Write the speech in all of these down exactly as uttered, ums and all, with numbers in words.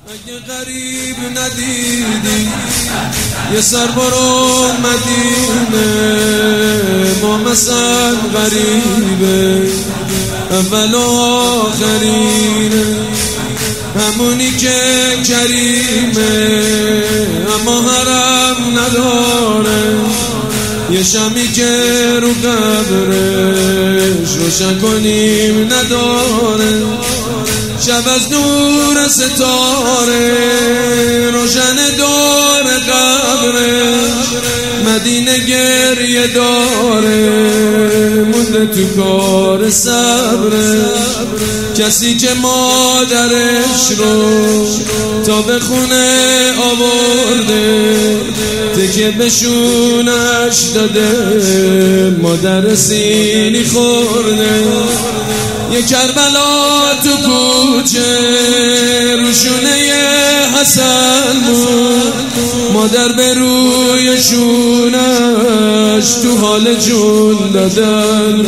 اگه غریب ندیدی یه سر برو مدینه، ما مثلا غریبه اول و آخرینه، همونی که کریمه اما حرم نداره، یه شمی که رو قبرش روشن کنیم نداره، شب از نور ستاره روشن دور قبرش، مدینه گریه داره مونده تو کار صبرش، کسی که مادرش رو تا به خونه آورده، تکه بشونش داده مادر سینی خورده، یه کربلا تو کوچه روشونه حسن بود، مادر به روی شونش تو حال جون دادن،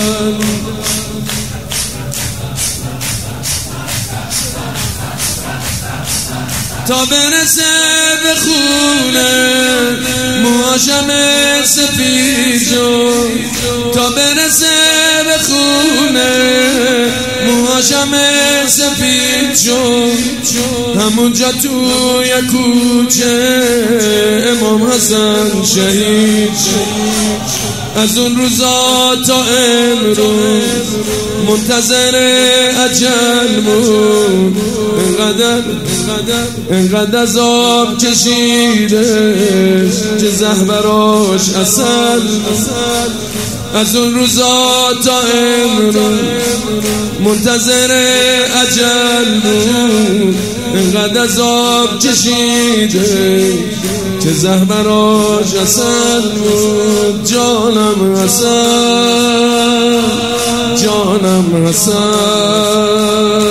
تا برسه به خونه موهاشم سفید شد، تا برسه به خونه موهاشم سفید شد، همونجا توی کوچه امام حسن شهید شد، از اون روزا تا امروز منتظر اجل بود، انقدر انقدر عذاب کشیدش که زهر براش اصل، از اون روزا تا امروز منتظر اجل بود، انقدر عذاب کشیده که زهر براش اصل بود، جانم حسن جانم حسن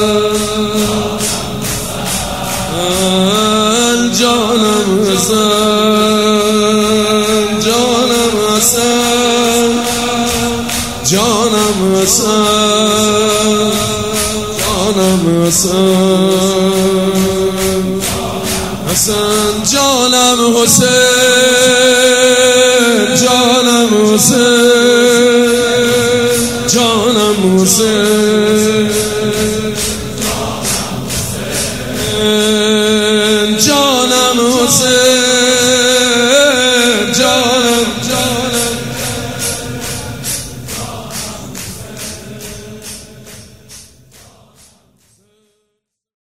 جانم حسن جانم حسن جانم حسن جانم حسن حسن جانم حسین جانم حسین جانم حسین